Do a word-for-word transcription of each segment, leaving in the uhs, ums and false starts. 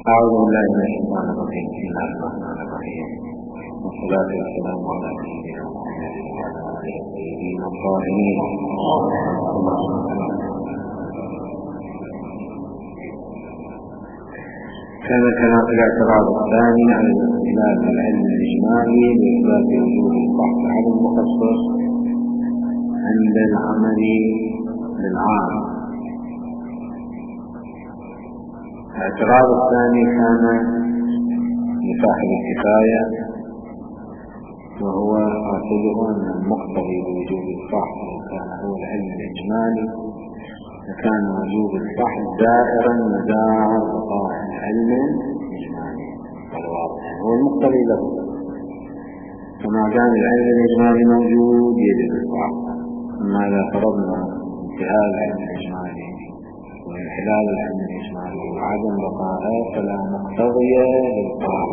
أعوذ بالله من الشيطان الرجيم. بسم الله الرحمن الرحيم، والصلاة والسلام على سيدنا محمد وعلى آله الطيبين الطاهرين. كان كلام الاعتراض الثاني على الاختلاف في العلم الإجمالي بإثبات وجود البحث عن المخصص عند العمل بالعام. الاعتراض الثاني كان لصاحب الكفاية، وهو اعتبر أن المقتضي بوجود البحث كان هو العلم الإجمالي، فكان وجود البحث دائرا مدار بقاء العلم الإجمالي، والواضح هو المقتضي له. فما كان العلم الإجمالي موجود يجب البحث، أما إذا فرضنا انتهاء العلم الإجمالي وانحلال العلم الإجمالي وعدم بقائه فلا مقتضي للبحث.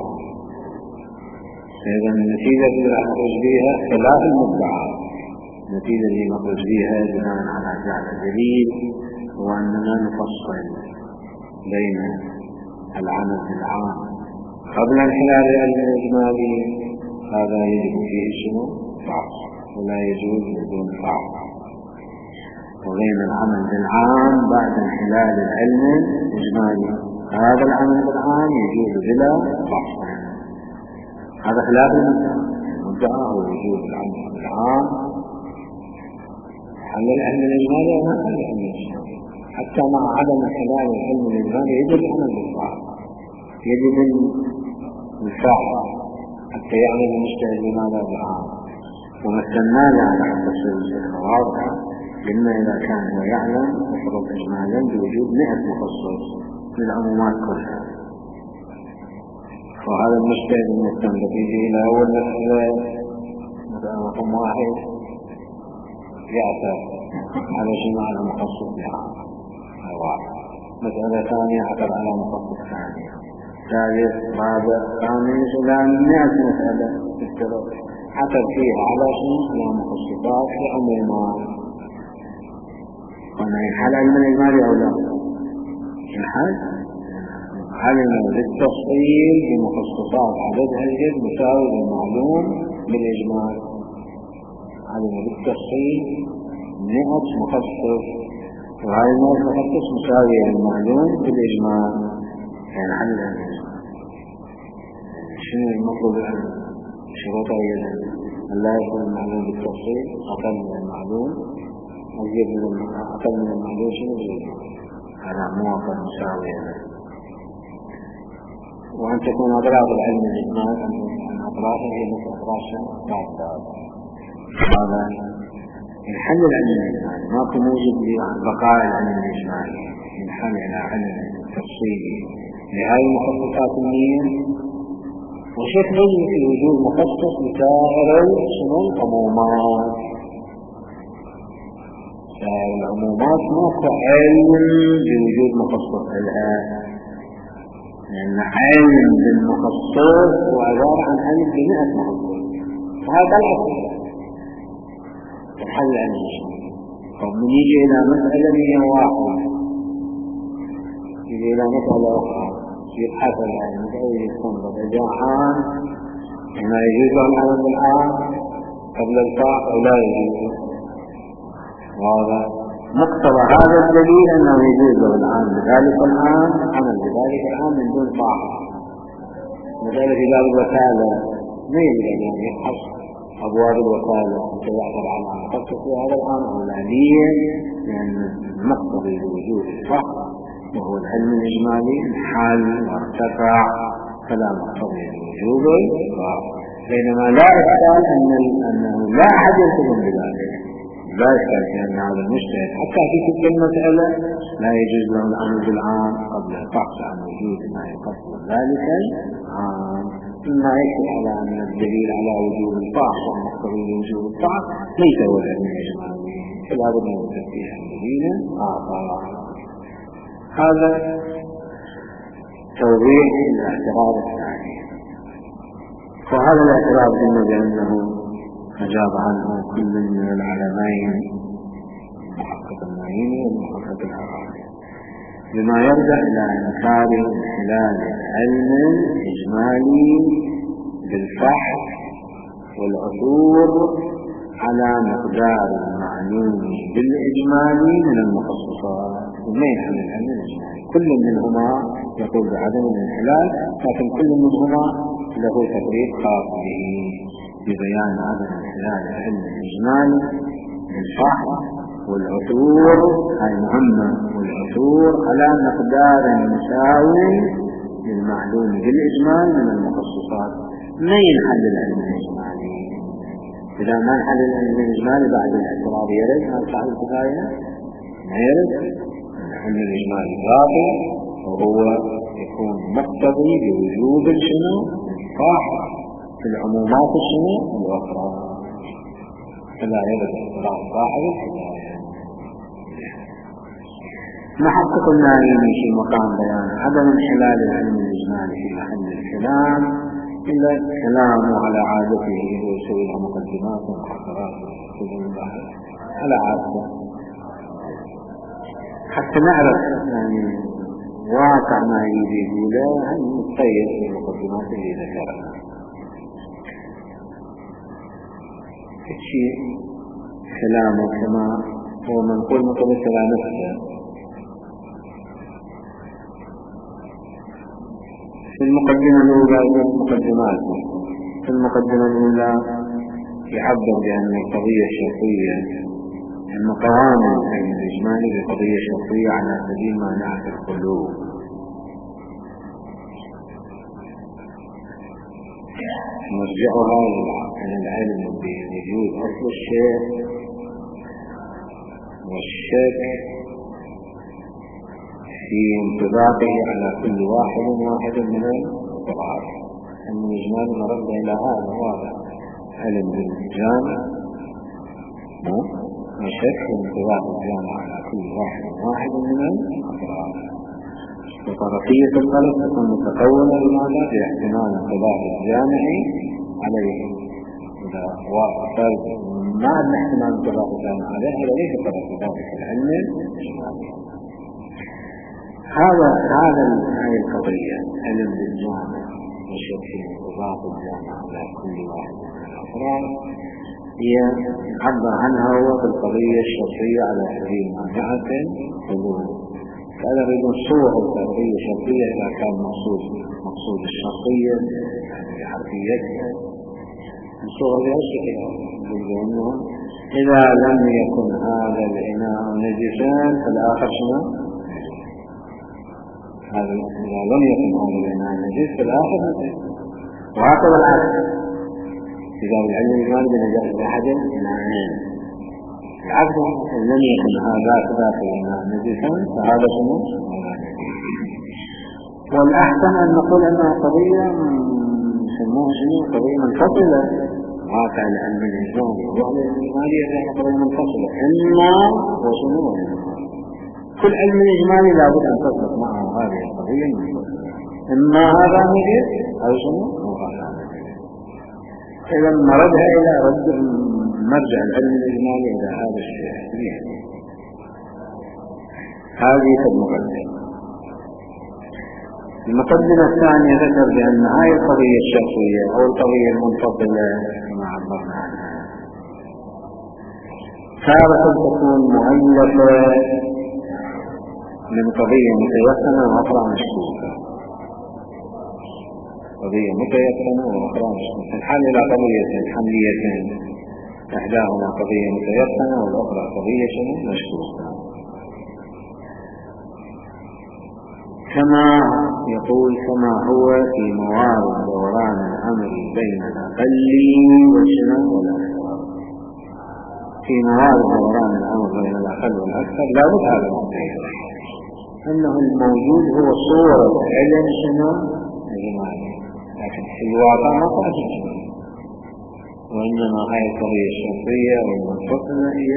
إذا النتيجة اللي نخرج بها خلاف المدعى، النتيجة اللي نخرج بها بناء على جعل دليل هو أننا نفصل بين العمل العام قبل انحلال العلم الإجمالي، هذا يجب فيه شنو؟ فحص، ولا يجوز بدون فحص، وبين العمل بالعام بعد انحلال العلم الإجمالي، هذا العمل بالعام يجوز بلا فحص. هذا خلاف المدعى هو وجود العمل بالعام حل العلم الإجمالي وما حل العلم الإجمالي. حتى مع عدم انحلال العلم الإجمالي يجب العمل بالفعل، يجب الفعل حتى يعمل المجتهد بماذا بالعام. ومثلنا على حتى السلسلة الواضحة، قلنا إذا كان هو يعلم يفرض إجمالا بوجود مئة مخصص للعمومات كلها، وهذا المجتهد المستنبط يجي إلى أول مسألة مثلا رقم واحد يعتبر على جماع المخصص بعام واحد، مسألة ثانية عثر على مخصص ثانية، ثالث رابع خامس إلى مئة مسألة عثر فيها على شيء على مخصصات لعمومات. قلنا ينحل علم الإجمالي أو لا؟ ينحل علم بالتفصيل بمخصصات عددها الجد مساوي للمعلوم بالإجمال، علم بالتفصيل مئة مخصص، وهذه المئة مخصص مساوية للمعلوم بالإجمال، يعني حل الإجمال. شنو المطلوب العلم؟ شروطه هي أن لا يكون المعلوم بالتفصيل أقل من المعلوم، أزيد من أقل من المعلوم شنو بالإجمال، هذا موافق مساوية له. وأن تكون أضرار العلم الإجمال أن أضراره هي مثل أضرار بعض هذا ينحل العلم الإجمالي، ماكو موجب لبقاء العلم الإجمالي، ينحل إلى علم تفصيلي لهذه المخصصات المية. وشيء نجم في وجود مخصص لسائر شنو العمومات، سائر العمومات ماكو علم بوجود مخصص لها، لأن علم بالمخصص هو عبارة عن علم بمئة مخصص، وهذا الأصل الحل عن الشيء. فمن يجي إلى مسألة مئة واحد يجي إلى مسألة أخرى يبحث العلم أو يستنبط إذا عام هنا يجوز العمل بالعام قبل الفاء أو لا يجوز. وهذا مقتضى هذا الدليل أنه يجوز العام بذلك العام عمل بذلك العام من دون فاء. مثلا في باب الوكالة ما يجب أن يبحث أبواب الوكالة حتى يعبر عن مخصص في هذا العام أولانيا، لأن المقتضي بوجود الفحص وهو العلم الإجمالي حال وارتفع فلا مقتضي بوجود الفحص. بينما لا إشكال أن أنه لا أحد يلتزم بذلك، لا يشكل في أن هذا المجتهد حتى في تلك المسألة لا يجوز له العمل بالعام قبل الفحص عن وجود ما يقصد ذلك العام. ثم يشهد على أن الدليل على وجود الفحص والمقتضي لوجود الفحص ليس هو العلم الإجمالي، فلا بد من تثبيت دليل آخر. هذا توضيح الاعتراض الثاني. فهذا الاعتراض قلنا بأنه أجاب عنه كل من العلمين محقق المعين ومحقق الحرامي. بما يرجع إلى إنكار انحلال العلم الإجمالي بالفحص والعثور على مقدار المعلوم بالإجمالي من المخصصات. ما يحمل العلم الإجمالي، كل منهما يقول بعدم الانحلال، لكن كل منهما له تفريق خاص به ببيان عدم انحلال العلم الإجمالي بالفحص والعثور، هاي مهمة، والعثور على مقدار مساوي للمعلوم بالإجمال من المخصصات. ما ينحل العلم الإجمالي إذا ما انحل العلم الإجمالي بعد الاعتراض يرد هذا صاحب الكفاية ما يرد العلم الإجمالي باطل، وهو يكون مقتضي بوجوب شنو الفحص في العمومات الشنو الأخرى، فلا يرد اعتراض صاحب الكفاية. محقق النائمي في مقام بيان عدم انحلال العلم الإجمالي في محل الكلام إلا كلامه على عادته ويسوي لها مقدمات ومحقرات على عادته حتى نعرف يعني واقع ما يريد يقوله، هل متقيد في المقدمات اللي ذكرها. الشيء كلامه كما هو منقول مقبل على نفسه في المقدمة الأولى. المقدمات في المقدمة الأولى يعبر بأن القضية الشرطية أن قوام العلم الإجمالي بقضية شرطية على سبيل ما نعرف القلوب، مرجعها إلى العلم بوجود أصل الشيء والشك في انطباقه على كل واحد واحد من الأطراف. أن الإجمال مرد إلى هذا واضح، علم بالجامع وشك في انطباق الجامع على كل واحد واحد من الأطراف. وطرفية القلب تكون متكونة لماذا؟ باحتمال انطباق الجامع عليه. إذا فرد ما عندنا احتمال انطباق الجامع عليه هذا ليس طرف ذلك العلم الإجمالي. هذا هذا هذه القضية علم بالجامع وشك في انطباق الجامع على كل واحد من الأفراد هي عبر عنها هو بالقضية الشرطية على سبيل مانعة الحضور. هذا بدون صور القضية الشرطية إذا كان مقصود مقصود الشرطية يعني بحرفيتها الصور الأشياء بالجملة. إذا لم يكن هذا الإناء نجسا فالآخر شنو؟ هذا إذا لم يكن هذا الإناء نجس فالآخر نجس، وهكذا العكس. إذا العلم الإجمالي بنجاسة أحد الإناءين، العكس إن لم يكن هذا ذاك الإناء نجسا فهذا شنو؟ والأحسن أن نقول أنها قضية يسموها شنو؟ قضية منفصلة. واقع العلم الإجمالي والعلم الإجمالي هي قضية منفصلة، إما وشنو؟ كل علم الإجمالي لابد أن تصدق معه هذه القضية المنفصلة، إما هذا نجس أو شنو؟ إذا مردها إلى رد مرجع العلم الإجمالي إلى هذا الشيء. هذه المقدمة. المقدمة الثانية ذكر بأن هذه القضية الشرطية أو القضية المنفصلة كما عبرنا عنها تارة تكون مؤلفة من قضية متيقنة وأخرى مشكوكة. قضية متيقنة وأخرى مشكوكة تنحل إلى قضيتين حمليتين، إحداهما قضية متيقنة والأخرى قضية مشكوكة. كما يقول كما هو في موارد دوران الأمر بين الأقل والشنو والأكثر. في موارد دوران الأمر بين الأقل والأكثر لا بد هذا الموضوع أنه الموجود هو صورة علم شنو إجمالي، لكن في الواقع ما تأتي، وإنما هاي القضية الشرطية والمنفصلة هي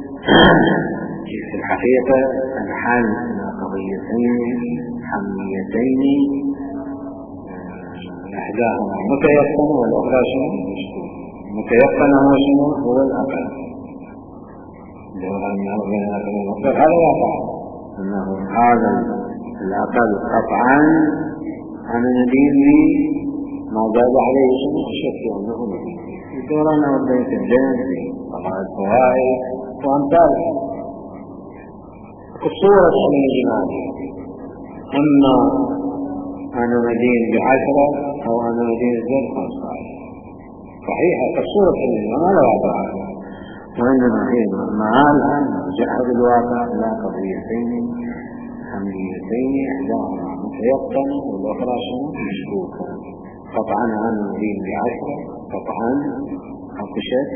في الحقيقة الحل إلى قضيتين حمليتين إحداهما متيقنة والأخرى شنو مشكوك. متيقنة هو شنو هو الأقل دوران الأمر بين الأقل والأكثر. هذا واقع أنه هذا الأقل قطعا أنا ندين لي ما زاد عليه شيء الشك أنه ندين دورنا وبيت الجنس طبعا الفوائد وأمثالها. الصورة الإجمالية أما أنا مدين بعشرة أو أنا مدين بزر خمسة عشر صحيحة كالصورة الإجمالية ما لا وضع، وإنما هي معالها جحد الواقع لا قضيتين حمليتين إحداهما متيقنة والأخرى شنو مشكوكة. قطعا أنا مدين بعشرة قطعا أقشت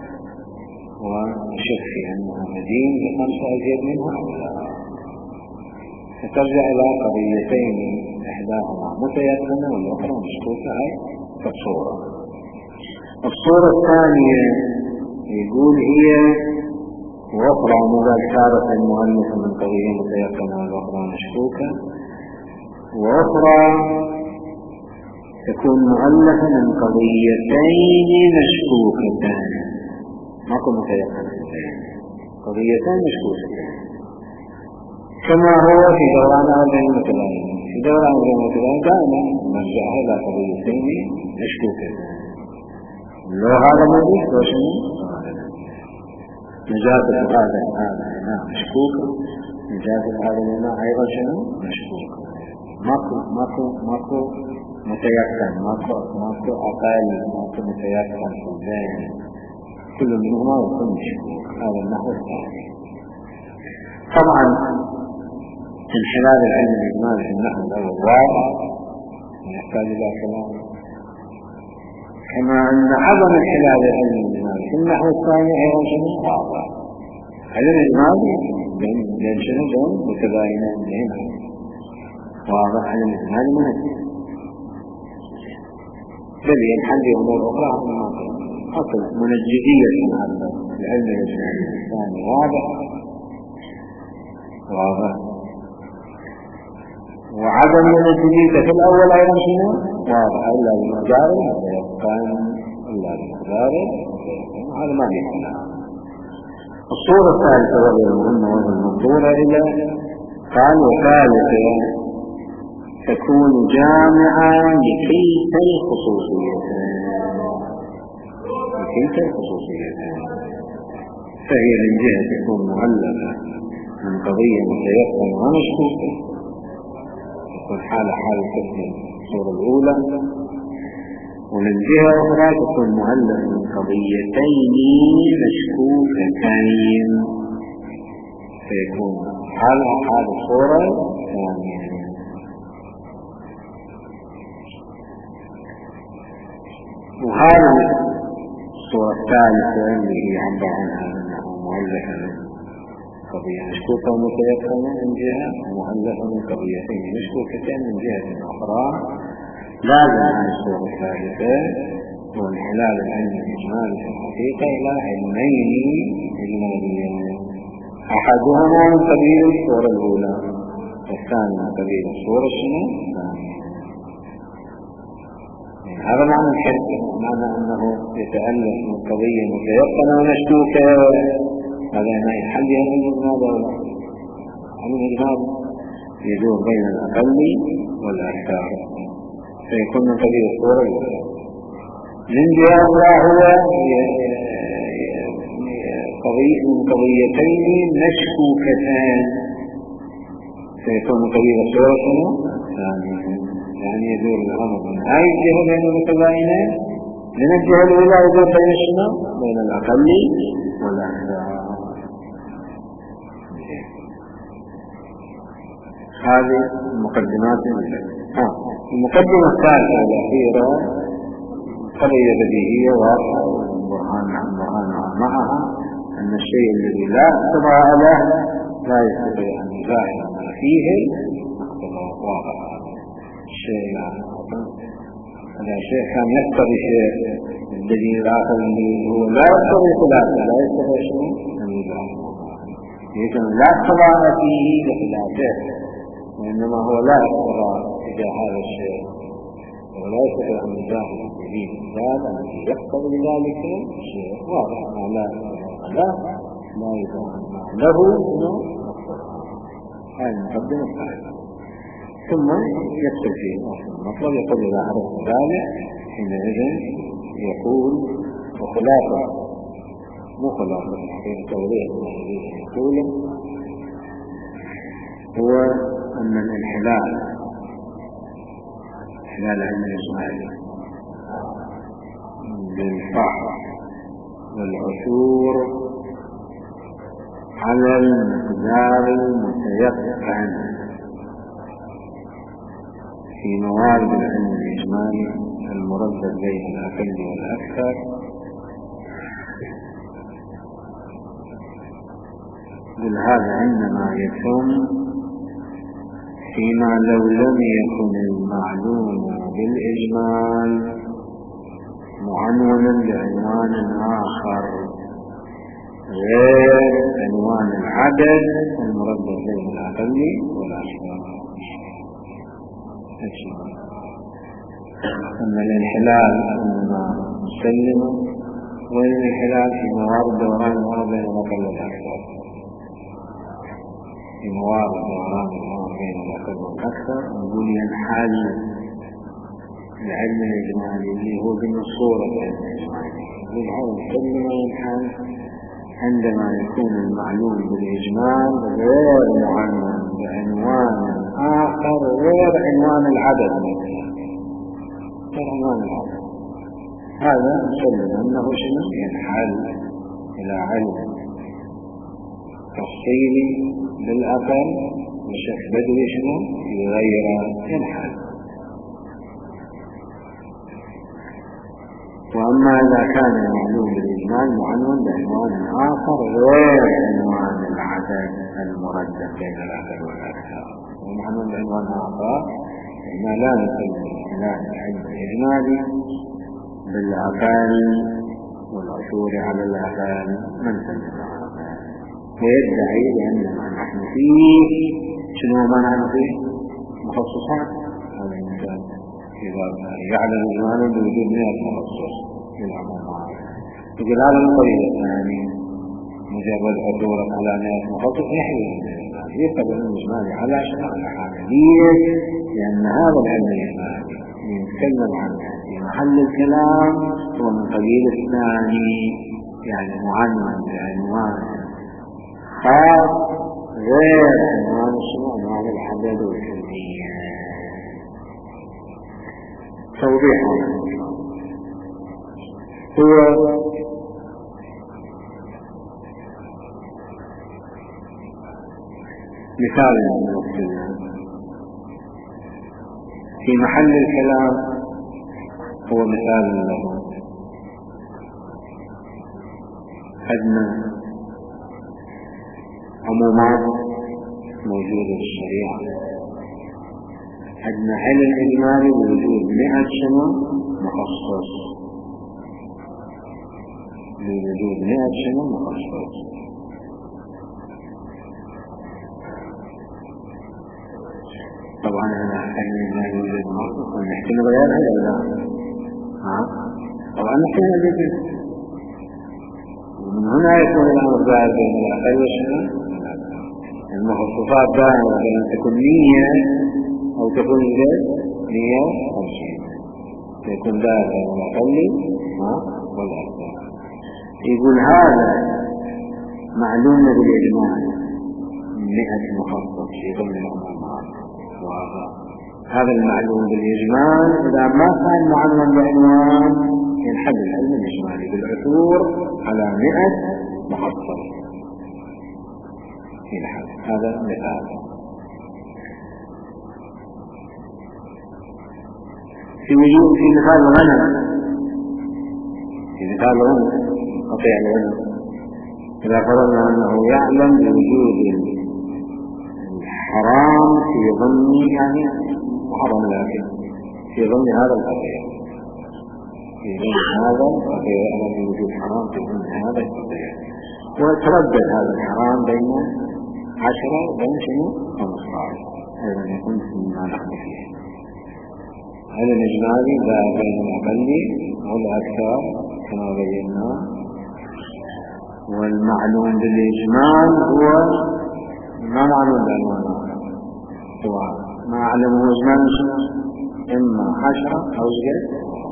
وشك في أنها مدين بخمسة أزيد منها أو لا، فترجع إلى قضيتين إحداهما متيقنة والأخرى مشكوكة أي كالصورة. الصورة الثانية يقول هي وأخرى مذال كارثة المؤلفة من قضية متيقنة والأخرى مشكوكة، وأخرى تكون مؤلفة من قضيتين مشكوكتان ماكو متيقنتين، قضيتين مشكوكتان كما هو في دوران أربعين المتباين. في دوران أربعين المتباين دائما نرجع إلى قضيتين مشكوكتان. لو هذا موجود وشنو نجازة هذا الماء مشكوكة، نجازة هذا الماء أيضا شنو مشكوكة. ماكو ماكو ماكو متيقن، ماكو ماكو أقل، ماكو متيقن في الذهن، كل منهما يكون مشكوك. هذا النحو الثاني. طبعا انحلال العلم الإجمالي في النحو الأول واضح يحتاج إلى كلام، كما أن عظم انحلال العلم الإجمالي في النحو الثاني أيضا شنو واضح. علم الإجمالي بين شنو بين متباينين بينهم واضح، علم الإجمالي منهج بل ينحل أمور أخرى عما أصل منجدية هذا العلم الإجمالي الثاني واضح واضح، وعدم منجدية في الأول أيضا شنو واضح، إلا بالمجاري يبقى إلا بالمجاري هذا ما بيحنا. الصورة الثالثة وهي المهمة وهي المنظورة إلى قال وثالثة تكون جامعة لكلتا الخصوصيتين لكلتا الخصوصيتين، فهي من جهة تكون مؤلفة من قضية متيقنة ومشكوكة تكون حالة حال تكون الصورة الأولى، ومن جهة أخرى تكون مؤلفة من قضيتين مشكوكتين فيكون حالها حال الصورة الثانية. وهذه الصورة الثالثة اللي هي عبر عنها أنه مؤلفة من قضية مشكوكة ومتيقنة من جهة، ومؤلفة من قضيتين مشكوكتين من جهة أخرى، لازم عن الصورة الثالثة هو انحلال العلم الإجمالي في الحقيقة إلى علمين إجماليين، أحدهما من قبيل الصورة الأولى والثاني من قبيل الصورة الثانية. هذا معنى الحرف، معنى أنه يتألف من قضية متيقنة ومشكوكة، هذا ما يحل علم الإجمال. علم الإجمال يدور بين الأقل والأكثر، فيكون من قبيل الصورة الأولى. من جهة أخرى هو قضية من قضيتين مشكوكتان، فيكون من قبيل الصورة الثانية، يعني يدور الأمر من هاي الجهة بين المتباينين، من الجهة الأولى يدور بين شنو؟ بين الأقل والأكثر. هذه المقدمات آه. المقدمة الثالثة الأخيرة قضية بديهية واضحة والبرهان برهان معها أن الشيء الذي لا اقتضاء له لا يستطيع أن يزاحم ما فيه اقتضاء واضح. الشيء هذا شيء كان يقتضي شيء الذي الآخر هو لا يقتضي خلافه، لا يستطيع شيء أن يزاحم، لكن لا اقتضاء فيه لخلافه، وإنما هو لا اقتضاء تجاه هذا الشيء ولا يستطيع أن يزاحم به، هذا الذي يقتضي ذلك شيء واضح لا لا لا يزاحم له إنه هذه المقدمة الثالثة. ثم يدخل فيه المطلب. يقول إذا عرفت ذلك حينئذ يقول وخلاصة مو خلاصة حقيقة توضيح يقول هو أن الانحلال انحلال علم الإجمالي بالفحص والعثور على المقدار المتيقن في موارد العلم الإجمالي المردد بين الأقل والأكثر لهذا عندما يتم فيما لو لم يكن المعلوم بالإجمال معنونا بعنوان آخر غير عنوان العدد المردد بين الأقل والأكثر. أن الانحلال أنما مسلم والانحلال في موارد دوران الموارد بين الأقل والأكثر في موارد دوران الموارد بين الأقل والأكثر نقول ينحل العلم الإجمالي اللي هو بالصورة العلم الإجمالي للعلم مسلم ينحل عندما يكون المعلوم بالإجمال غير معنون بعنوان آخر غير عنوان العدد غير عنوان العدد. هذا مسلم أنه شنو ينحل إلى علم تفصيلي بالأقل وشيخ بدوي شنو يغير ينحل. وأما إذا كان المعلوم بالإجمال معنون بعنوان آخر غير عنوان العدد المردد بين الأقل والأكثر ومعنون بعنوان آخر إحنا لا نسلم الانحلال العلم الإجمالي بالأقل والعثور على الأقل من سلم الأقل ويدعي بأننا نحن فيه شنو ما نحن فيه مخصصات. هذا المثال إذا يعلم إجمالا بوجود مئة مخصص للعمومات يقول هذا الطريق الثاني مجرد عثورا على مئة مخصص يحوي يقبل الإجمالي على شرع الحاملية لأن هذا العلم الإجمالي يتكلم عنه في محل الكلام هو من قبيل الثاني يعني معنون بعنوان خاص غير عنوان شنو عنوان الحدد والكمية. توضيح هو مثال في محل الكلام هو مثال له أدنى عمومات موجودة في الشريعة أدنى علم الإجمالي بوجود مئة شنو مخصص بوجود مئة شنو مخصص. طبعا أنا علم الإجمالي يوجد مخصص ونحكي نغير هذا لا ها طبعا نحكي نغير ومن هنا يكون الأمر ظاهر بين الأقل والشنو المخصصات دائما بأن تكون مية أو تكون غير مية وخمسين يكون ظاهر بين الأقل والأكثر. يقول هذا معلوم بالإجمال مئة مخصص في ضمن العمومات وهذا المعلوم بالإجمال إذا ما كان معلوم بعنوان ينحل العلم الإجمالي بالعثور على مئة مخصص ينحل. هذا مثال. في وجود في مثال الغنم في مثال الغنم قطيع الغنم إذا فرضنا أنه يعلم بوجود الحرام في ضمن يعني محرم لكن في ضمن هذا القطيع في ضمن هذا القطيع أنا في وجود حرام في ضمن هذا القطيع ويتردد هذا الحرام بين عشرة وبين شنو خمسة عشر أيضا يكون فيما نحن فيه. هذا الإجمالي ذا بين الأقل والأكثر كما بينا والمعلوم بالإجمال هو ما معلوم بالعنوان هو ما أعلمه إجمالا شنو؟ إما عشرة أو زيادة.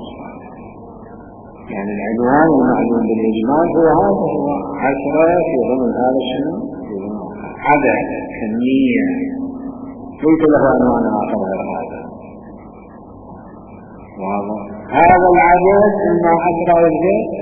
يعني العنوان المعلوم بالإجمال هو هذا، هو عشرة في ضمن هذا شنو؟ عدد، كمية، ليس له عنوان آخر غير هذا. واضح؟ هذا العدد إما عشرة أو زيادة.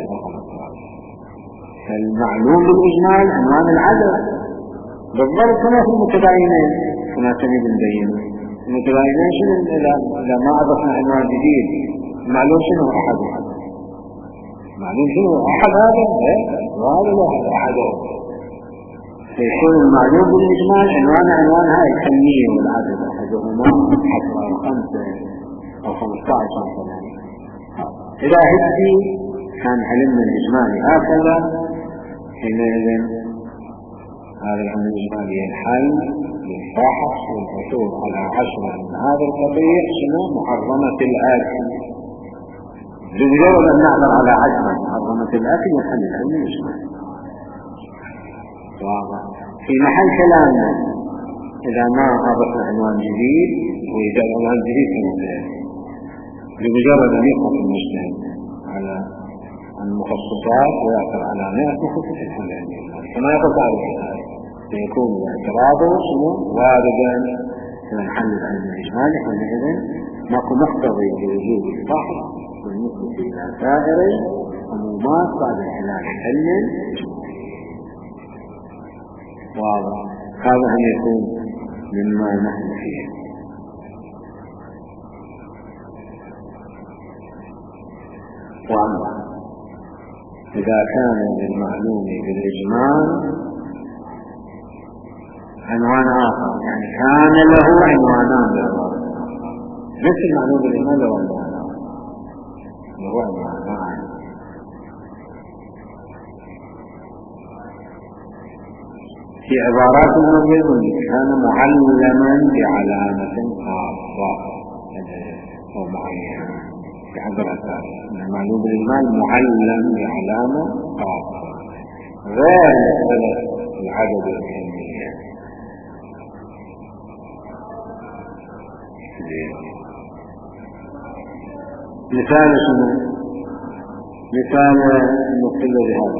فالمعلوم بالإجمال عنوان العدد بالضبط كما في المتباينين، كما تريد نبين المتباينين شنو إذا ما أضفنا عنوان جديد. المعلوم شنو؟ أحد. معلوم شنو؟ أحد. هذا وهذا له أحده. فيكون المعلوم بالإجمال عنوان عنوان هاي الكمية والعدد، أحدهما عشرة أو خمسة أو خمسة عشر مثلا. إذا هدي كان علمنا الإجمالي هكذا، حينئذ هذا العلم الإجمالي ينحل للفاحص والحصول على عشرة من هذا القبيح شنو؟ محرمة الأكل. بمجرد أن نعبر على عشرة محرمة الأكل ينحل العلم الإجمالي. واضح؟ في محل كلامنا إذا ما أضفنا عنوان جديد ويجعل عنوان جديد كمثال، بمجرد أن يقف المجتهد على المخصصات ويعثر على مئة مخصص الحمل كما يقول تعالى الكتاب، سيكون اعتراضه شنو؟ واردا في محل العلم الإجمالي. حينئذ ماكو مقتضي لوجود الفحص بالنسبة إلى سائر العمومات بعد الحلال العلم. واضح؟ هذا هم يكون مما نحن فيه. وأما إذا كان للمعلوم بالإجمال عنوان آخر، يعني كان له عنوانان بالضبط، نفس المعلوم بالإجمال له عنوانان، له عنوانان. في عبارات المبين كان معلما بعلامة خاصة أو معينة في عبارات المعلوم بالإجمال معلم بعلامة خاصة غير مسألة العدد والكمية. مثال شنو؟ مثال نقل بهذا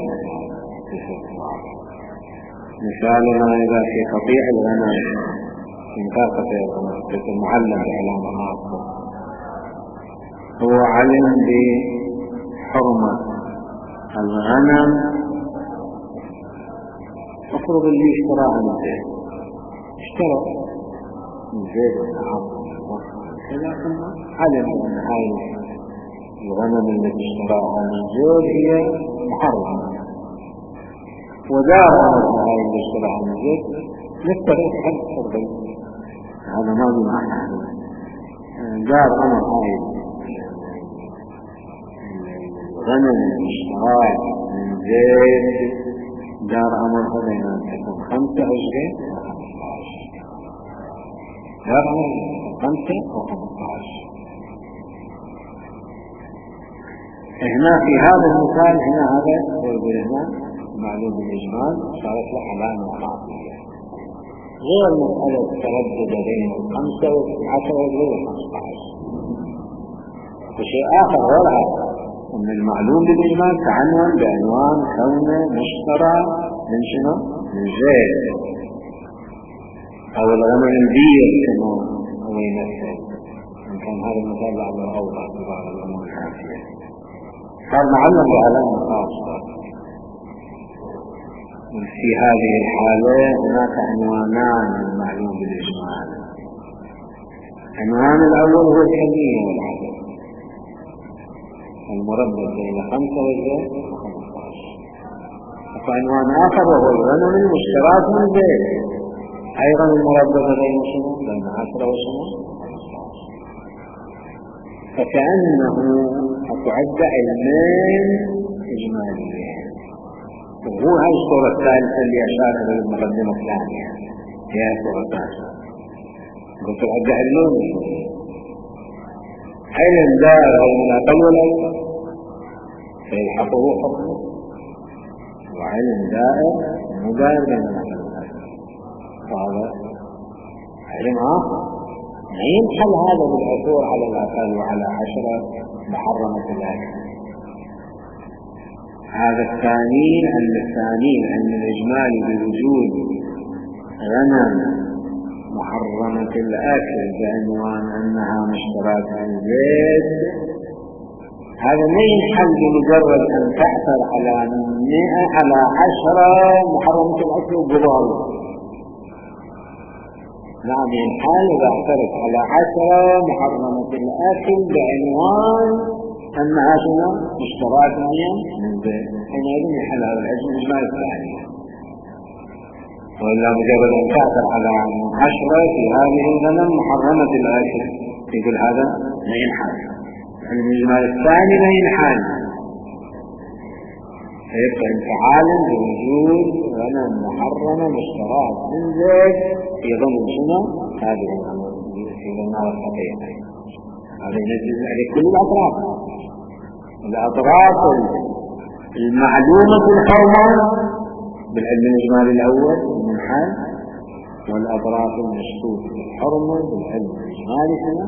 مثالنا إذا في قطيع الغنم إنكار قطيع الغنم معلم بعلامة خاصة، هو علم بحرمة الغنم، افرض اللي اشتراها من زيد، اشترى من زيد والعظم كذا، ثم علم أن هاي الغنم التي اشتراها من زيد هي محرمة، ودار أمرها هاي اللي اشتراها من زيد نفترض حد فرضي، هذا ما بمعنى دار أمر هاي الغنم اللي اشتراها من زيد دار أمرها بين أن تكون خمسة عشرين وخمسة عشر، دار أمر خمسة وخمسة عشر. هنا في هذا المثال هنا هذا يقول هنا معلوم بالإجمال صارت له علامة خاصية غير مسألة تردد بين الخمسة والعشرة والخمسة عشر. وشيء آخر غير هذا أن المعلوم بالإجمال تعنون بعنوان كونه مشترى من شنو؟ من زيد أو الغنم البير كما هو يمثل، إن كان هذا المثال بعض الأوضح في بعض الأمور الحافية صار معلم بعلامة خاصة. في هذه الحالة هناك عنوانان للمعلوم بالإجمال. عنوان الأول هو الكمية والعدد المردد بين خمسة وزيد وخمسة عشر. وعنوان آخر وهو الغنم المشترات من زيد أيضا المردد بين شنو؟ بين عشرة وشنو؟ فكأنه أتعد علمين إجماليين. وهو هاي الصورة الثالثة اللي أشار إلى المقدمة الثانية هي الصورة الثالثة. قلت أتعد علمين علم دار من أقل والأول فيلحقه حكمه، وعلم دائر مدار من الأقل والأول، وهذا علم آخر ينحل هذا بالعثور على الأقل وعلى عشرة محرمة الأكل. هذا الثاني أن الثاني أن الإجمال بوجود غنم محرمة الأكل بعنوان أنها مشترات عن زيت، هذا ما ينحل بمجرد أن تعثر على مئة على عشرة محرمة الأكل وقبال. نعم ينحل إذا اعترف على عشرة محرمة الأكل بعنوان أنها شنو مشترات من زيت، حينئذ ينحل هذا الإجمال الثاني. وإلا مجرد أن تعثر على عشرة في هذه الغنم محرمة الأكل يقول هذا لا ينحل. الإجمال الثاني لا ينحل، فيبقى انفعالا بوجود غنم محرمة مشترات من زيت في ضمن شنو هذه الغنم في ضمن الخطيئة. هذا ينزل عليه كل الأطراف، الأطراف المعلومة الحرمة بالعلم الإجمالي الأول المنحل، والأطراف المشكوك الحرمة بالعلم الإجمالي هنا.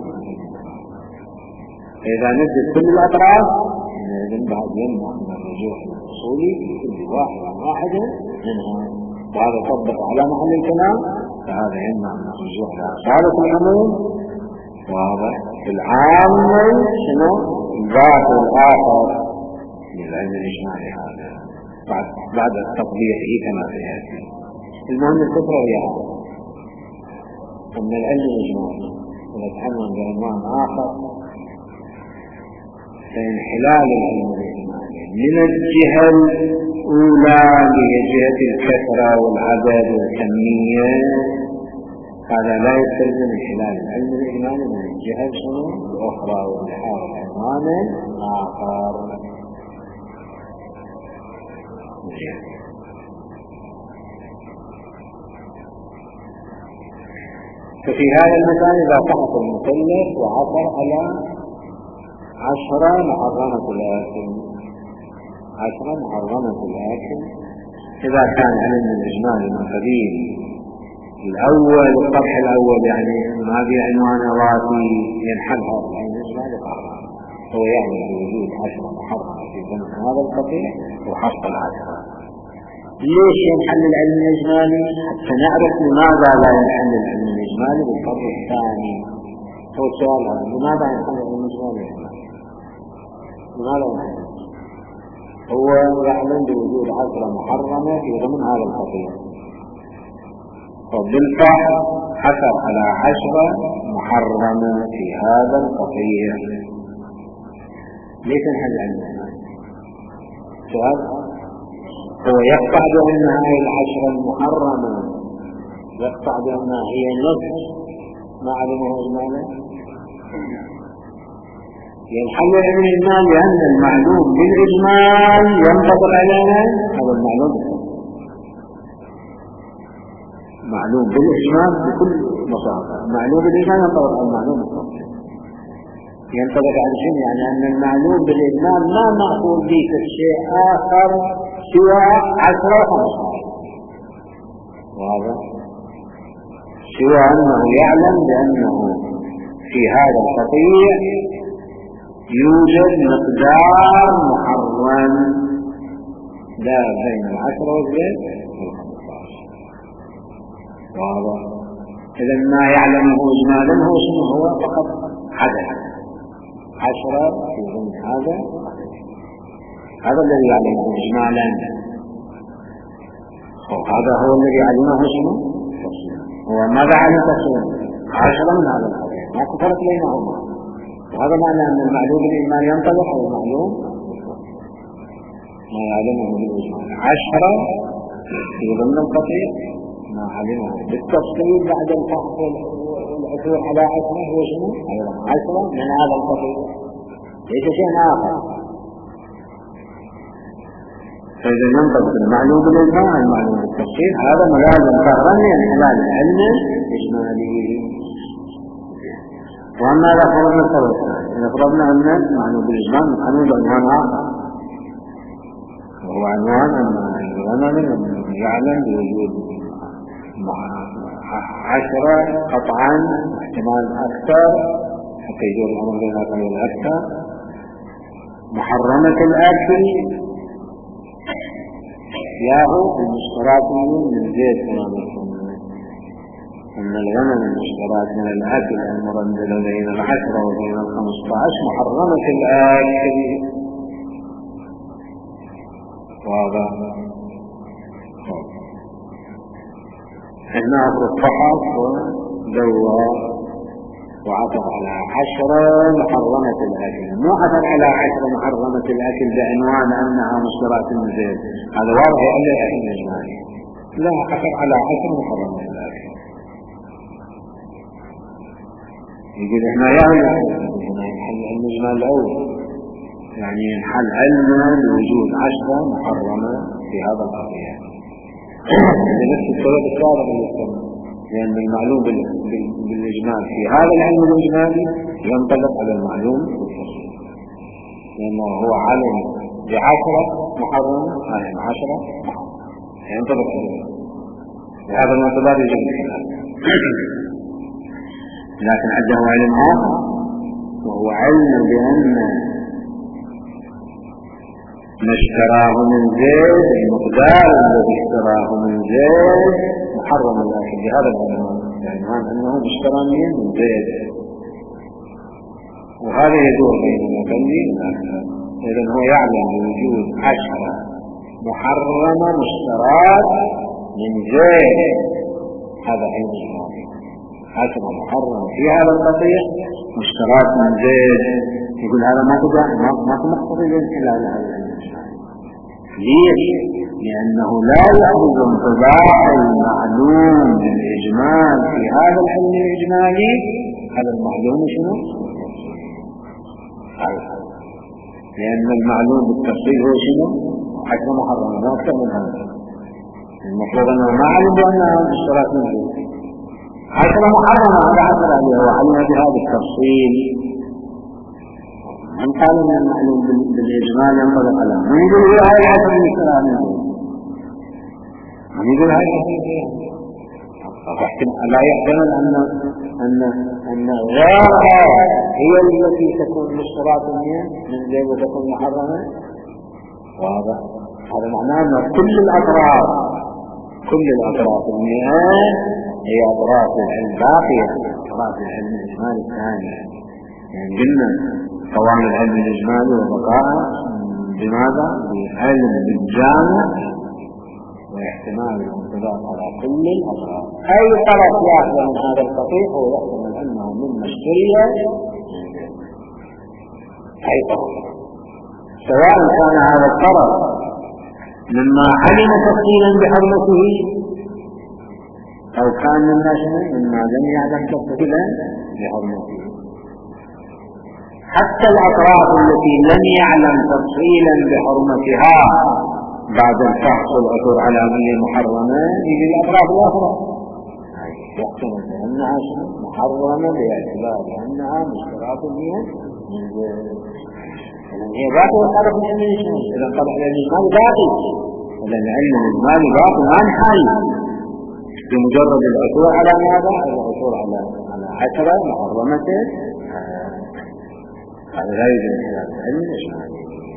فإذا نزل كل الأطراف إذن بعد يمنع من الرجوع الأصولي في كل واحدة واحدة منها، وهذا يطبق على محل الكلام، فهذا يمنع من الرجوع إلى صالة العموم. وهذا في العام شنو الذات الآخر للعلم الإجمالي هذا بعد بعد التطبيق كما سيأتي. المهم الفكرة هي هذا، أن العلم الإجمالي يتحمل بعنوان آخر، فانحلال العلم الإجمالي من الجهة الأولى هي جهة الكثرة والعدد والكمية، هذا لا يستلزم انحلال العلم الإجمالي من الجهة الأخرى والحال عنوان آخر. ففي هذا المكان إذا فحص المثلث وعثر على عشرة محرمة الأكل، عشرة محرمة الأكل، إذا كان علم الإجمال من قبيل الأول الطرح الأول يعني هذه عنوان راسي ينحل هذا العلم الإجمالي قرار، هو يعني بوجود عشرة محرمة في ضمن هذا القطيع وحصل عشرة. ليش ينحل العلم الإجمالي؟ حتى نعرف لماذا لا ينحل العلم الإجمالي بالطرح الثاني. هو السؤال هذا، لماذا ينحل العلم الإجمالي؟ لماذا ينحل؟ هو يعلم بوجود عشرة محرمة في ضمن هذا القطيع، وبالفعل حصل على عشرة محرمة في هذا القطيع. ليس ينحل العلم الإجمالي؟ سؤال. هو يقطع بأن هذه العشرة المحرمة يقطع بأنها هي نصف ما علمه إجمالا؟ ينحل العلم الإجمال لأن المعلوم بالإجمال ينطبق علينا هذا المعلوم، معلوم بالإجمال بكل بساطة، معلوم بالإجمال ينطبق على المعلوم بالتفصيل. ينطبق على شيء يعني أن المعلوم بالإجمال ما مأخوذ به في شيء آخر سوى عشرة وخمسة، وهذا سوى أنه يعلم بأنه في هذا القطيع يوجد مقدار محرم لا بين العشرة والزيت والخمسة، وهذا إذا ما يعلمه إجمالا هو شنو؟ هو فقط عدد عشرة في ضمن هذا، هذا الذي يعلمه إجمالا، وهذا هو الذي يعلمه شنو؟ هو ماذا علم تفصيلا؟ عشرة من هذا القطيع، ما كفرت بينهما، وهذا معنى أن المعلوم بالإجمال ينطبق على المعلوم ما يعلمه بالإجمال. عشرة في ضمن القطيع ما علمه بالتفصيل بعد الفحص والعثور على عشرة هو شنو؟ عشرة من هذا القطيع، ليس شيء آخر. فإذا ينطبق المعلوم بالإجمال المعلوم بالتفصيل، هذا ملازم فرعا لانحلال العلم الإجمالي. وأما إذا فرضنا الطرف الثاني، إذا فرضنا أن المعلوم بالإجمال معنون بعنوان آخر، وهو عنوان أن الغنم يعلم بوجود عشرة قطعا، احتمال أكثر حتى يجوز الأمر بين الأقل والأكثر. محرمة الأكل ياهو المشترات من زيت كما أن الغنم المشترات من الأكل المرندل بين العشرة وبين الخمسة عشر محرمة الأكل. واضح؟ هنا أفرد فقط ودوى وعطف على عشرة محرمة الأكل، مو عطف على عشرة محرمة الأكل بعنوان أنها مشترات من زيت، هذا واضح إلا الأكل الإجمالي. لا، عطف على عشرة محرمة الأكل. يقول احنا يعني نحل المجمل الأول، يعني نحل علما لوجود عشرة محرمة في هذا القضية لنفس السبب السابق اللي يسمى، لأن المعلوم بالإجمال في هذا العلم الإجمالي ينطلق على المعلوم بالتفصيل، لأنه هو علم بعشرة محرمة، علم عشرة ينطلق عليه بهذا المعتبر يجب الخلاف. لكن عنده علم آخر وهو علم بأن ما اشتراه من زيد المقدار الذي اشتراه من زيد محرم الأكل بهذا العنوان، العنوان أنه اشترى من زيد، وهذا يدور بين الأقل والأكثر. إذن هو يعلم بوجود عشرة محرمة مشترات من زيد، هذا علم الماضي. عشرة محرمة في هذا القضية مشترات من زيد، يقول هذا ما تبع ما تمقتضي الانحلال هذا العلم. ليش؟ لأنه لا يخرج انطباع المعلوم بالإجمال في هذا العلم الإجمالي هذا المعلوم شنو؟ لأن المعلوم بالتفصيل هو شنو؟ عشرة محرمة، ما أكثر من هذا. المفروض أنه ما علم بأنها مشترات من زيد، عشرة محرمة هذا عشرة عليها وعلم بهذا التفصيل. من قال ان المعلوم بالاجمال ينطبق على من يقول هي هاي العشرة من الكلام، من يقول هاي العشرة لا يحتمل ان ان ان غيرها هي التي تكون مشترات من زيد وتكون محرمة. واضح؟ هذا معناه ان كل الاطراف كل الاطراف المئة هي اطراف العلم باقية، اطراف العلم الاجمالي الثاني. يعني قلنا قوام العلم الإجمالي وبقاء بماذا؟ بعلم بالجامع واحتمال الانطلاق على كل الأطراف. أي طرف يأخذ من هذا القطيع هو يحتمل أنه من مشترية أي طرف، سواء كان هذا الطرف مما علم تفصيلا بحرمته أو كان مما شنو مما لم يعلم تفصيلا بحرمته. حتى الأطراف التي لم يعلم تفصيلا بحرمتها بعد الفحص والعثور على من محرمة يجي الأطراف الأخرى يحتمل أنها محرمة باعتبار أنها مشترات من هي باقي والطرف العلمي شنو؟ إذا الطرف الإجمالي باقي، إذا العلم الإجمالي باقي ما انحل بمجرد العثور على ماذا؟ العثور على على عشرة محرمته، هذا لا يوجد خلاف العلم الإجمالي.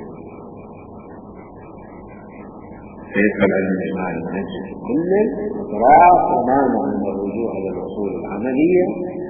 فيبقى العلم الإجمالي نجد كل الأطراف ومانع من الرجوع إلى الأصول العملية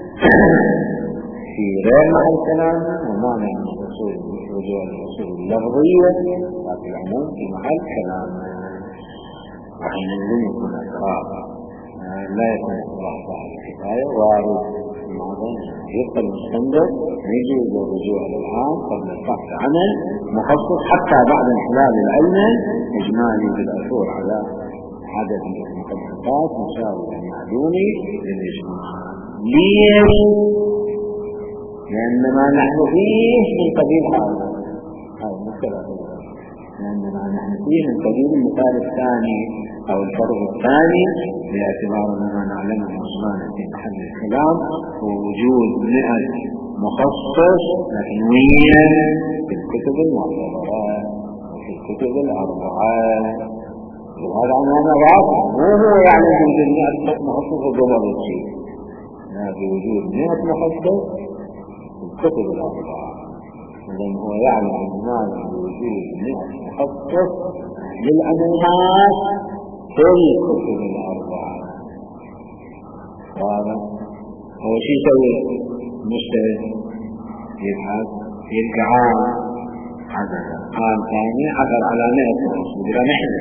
في غير محل كلامه، ومانع من الرجوع إلى الأصول اللفظية في العموم في محل كلامه. وحينئذ يكون الأطراف لا يكون إطلاق صاحب الكفاية وارد يبقى المستندر يجب الرجوع للعام قبل الفحص عن المخصص حتى بعد انحلال العلم إجمالي بالعثور على عدد من المخصصات مساوي المعلوم للإجمال. ليش؟ لأن ما نحن فيه من قبيل هذا هذا المسألة، لأن ما نحن فيه من قبيل المثال الثاني أو الفرض الثاني باعتبار ما نعلمه عثمانه في محل الكلام هو وجود مئة مخصص لكنويا في الكتب المعتبرات وفي الكتب الأربعة وهذا أمامه واضح، مو هو يعني بوجود مئة محطة وضمر الشيء، لا، بوجود مئة محطة الكتب الأربعة. إذن هو يعلم أمامه بوجود مئة محطة للعمومات في الكتب الأربعة. وهذا هو شيء يسوي مجتهد يبحث يلقى عام عدد عام ثاني عدد على مئة محطة بلا نحن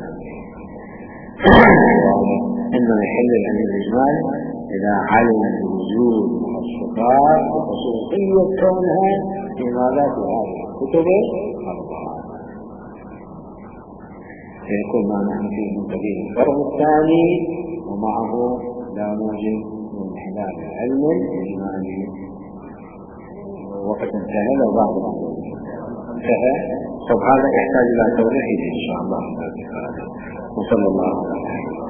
إنما يحل العلم الإجمالي إذا علم بوجود الصفات وخصوصية كونها إمالات هذه الكتب الأربعة. فيكون ما نحن فيه من قبيل الفرق الثاني، ومعه لا موجب من خلال العلم الإجمالي. وقت انتهى لو بعض انتهى، طب هذا يحتاج إلى توضيح إن شاء الله. وصلى الله عليه وسلم.